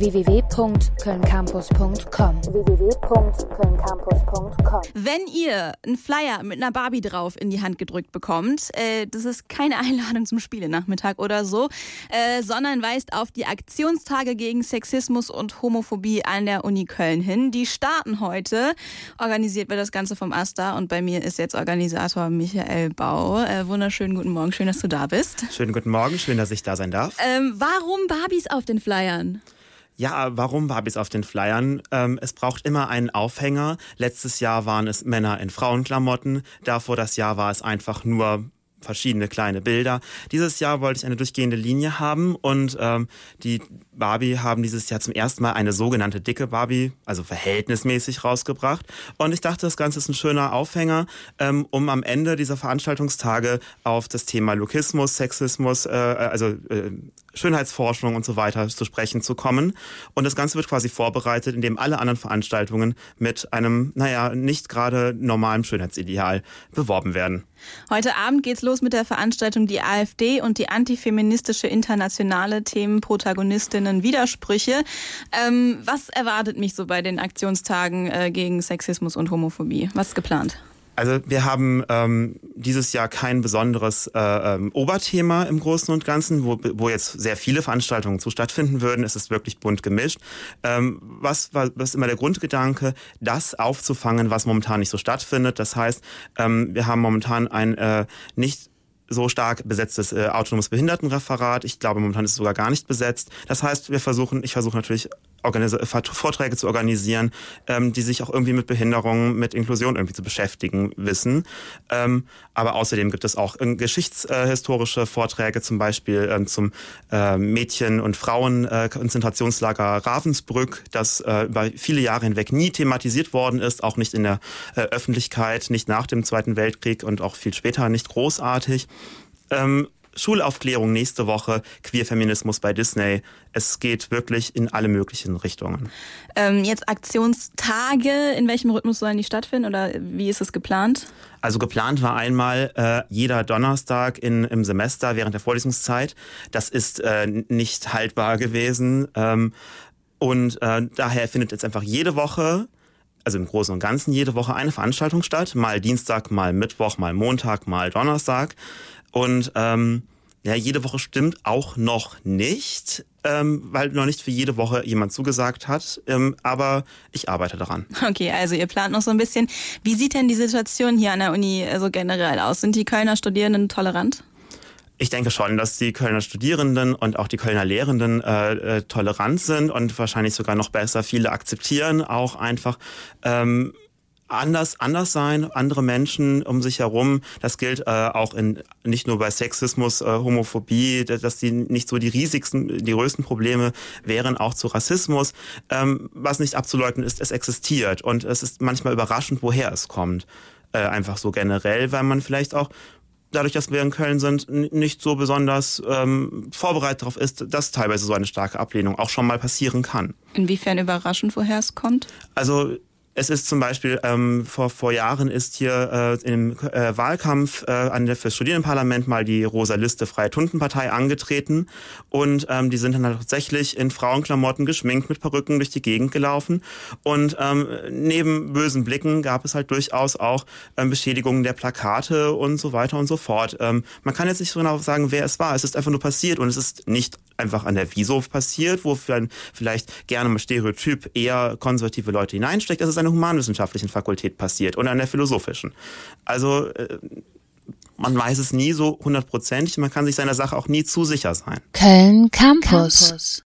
www.kölncampus.com. Wenn ihr einen Flyer mit einer Barbie drauf in die Hand gedrückt bekommt, das ist keine Einladung zum Spielenachmittag oder so, sondern weist auf die Aktionstage gegen Sexismus und Homophobie an der Uni Köln hin. Die starten heute. Organisiert wird das Ganze vom AStA und bei mir ist jetzt Organisator Michael Bau. Wunderschönen guten Morgen, schön, dass du da bist. Schönen guten Morgen, schön, dass ich da sein darf. Warum Barbies auf den Flyern? Ja, warum Barbies auf den Flyern? Es braucht immer einen Aufhänger. Letztes Jahr waren es Männer in Frauenklamotten. Davor das Jahr war es einfach nur verschiedene kleine Bilder. Dieses Jahr wollte ich eine durchgehende Linie haben und die Barbie haben dieses Jahr zum ersten Mal eine sogenannte dicke Barbie, also verhältnismäßig rausgebracht. Und ich dachte, das Ganze ist ein schöner Aufhänger, um am Ende dieser Veranstaltungstage auf das Thema Lookismus, Sexismus, Schönheitsforschung und so weiter zu sprechen zu kommen. Und das Ganze wird quasi vorbereitet, indem alle anderen Veranstaltungen mit einem, nicht gerade normalen Schönheitsideal beworben werden. Heute Abend geht's los mit der Veranstaltung Die AfD und die antifeministische Internationale, Themen, Protagonistinnen, Widersprüche. Was erwartet mich so bei den Aktionstagen gegen Sexismus und Homophobie? Was ist geplant? Also wir haben dieses Jahr kein besonderes Oberthema im Großen und Ganzen, wo jetzt sehr viele Veranstaltungen zu stattfinden würden. Es ist wirklich bunt gemischt. Was ist immer der Grundgedanke, das aufzufangen, was momentan nicht so stattfindet. Das heißt, wir haben momentan ein nicht so stark besetztes autonomes Behindertenreferat. Ich glaube, momentan ist es sogar gar nicht besetzt. Das heißt, ich versuche natürlich Vorträge zu organisieren, die sich auch irgendwie mit Behinderung, mit Inklusion irgendwie zu beschäftigen wissen. Aber außerdem gibt es auch geschichtshistorische Vorträge, zum Beispiel zum Mädchen- und Frauen-Konzentrationslager Ravensbrück, das über viele Jahre hinweg nie thematisiert worden ist, auch nicht in der Öffentlichkeit, nicht nach dem Zweiten Weltkrieg und auch viel später nicht großartig. Schulaufklärung nächste Woche, Queerfeminismus bei Disney. Es geht wirklich in alle möglichen Richtungen. Jetzt Aktionstage, in welchem Rhythmus sollen die stattfinden oder wie ist es geplant? Also geplant war einmal jeder Donnerstag im Semester während der Vorlesungszeit. Das ist nicht haltbar gewesen und daher findet jetzt einfach jede Woche, also im Großen und Ganzen jede Woche eine Veranstaltung statt. Mal Dienstag, mal Mittwoch, mal Montag, mal Donnerstag. Und jede Woche stimmt auch noch nicht, weil noch nicht für jede Woche jemand zugesagt hat. Aber ich arbeite daran. Okay, also ihr plant noch so ein bisschen. Wie sieht denn die Situation hier an der Uni so generell aus? Sind die Kölner Studierenden tolerant? Ich denke schon, dass die Kölner Studierenden und auch die Kölner Lehrenden tolerant sind und wahrscheinlich sogar noch besser. Viele akzeptieren auch einfach anders sein, andere Menschen um sich herum. Das gilt auch nicht nur bei Sexismus, Homophobie, dass die nicht so die größten Probleme wären, auch zu Rassismus. Was nicht abzuleugnen ist, es existiert und es ist manchmal überraschend, woher es kommt. Einfach so generell, weil man vielleicht auch dadurch, dass wir in Köln sind, nicht so besonders vorbereitet darauf ist, dass teilweise so eine starke Ablehnung auch schon mal passieren kann. Inwiefern überraschend, woher es kommt? Also es ist zum Beispiel, vor Jahren ist hier im Wahlkampf fürs Studierendenparlament mal die Rosa Liste Freie Tundenpartei angetreten und die sind dann tatsächlich in Frauenklamotten geschminkt mit Perücken durch die Gegend gelaufen und neben bösen Blicken gab es halt durchaus auch Beschädigungen der Plakate und so weiter und so fort. Man kann jetzt nicht so genau sagen, wer es war. Es ist einfach nur passiert und es ist nicht einfach an der WISO passiert, wo vielleicht gerne mal Stereotyp eher konservative Leute hineinsteckt. Es ist an der humanwissenschaftlichen Fakultät passiert und an der philosophischen. Also man weiß es nie so 100%. Man kann sich seiner Sache auch nie zu sicher sein. Köln Campus.